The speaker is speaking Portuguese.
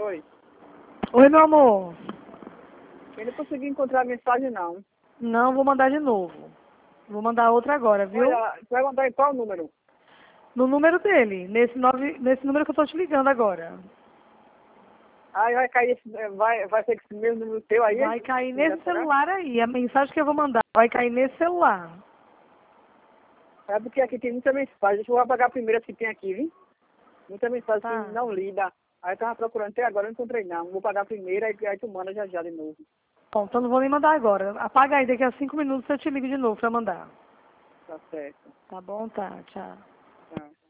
Oi. Oi, meu amor. Eu não consegui encontrar a mensagem, não. Não, vou mandar de novo. Vou mandar outra agora, viu? Olha, você vai mandar em qual número? No número dele, nesse número que eu tô te ligando agora. Aí vai cair, vai ser esse mesmo número teu aí? Vai cair Já nesse será? celular aí. A mensagem que eu vou mandar vai cair nesse celular. É porque aqui tem muita mensagem. Deixa eu apagar a primeira que tem aqui, viu? Muita mensagem Tá. que não lida. Aí eu tava procurando até agora, não encontrei não. Vou pagar a primeira, aí tu manda já já de novo. Bom, então não vou nem mandar agora. Apaga aí, daqui a 5 minutos eu te ligo de novo pra mandar. Tá certo. Tá bom? Tá, tchau. Tá.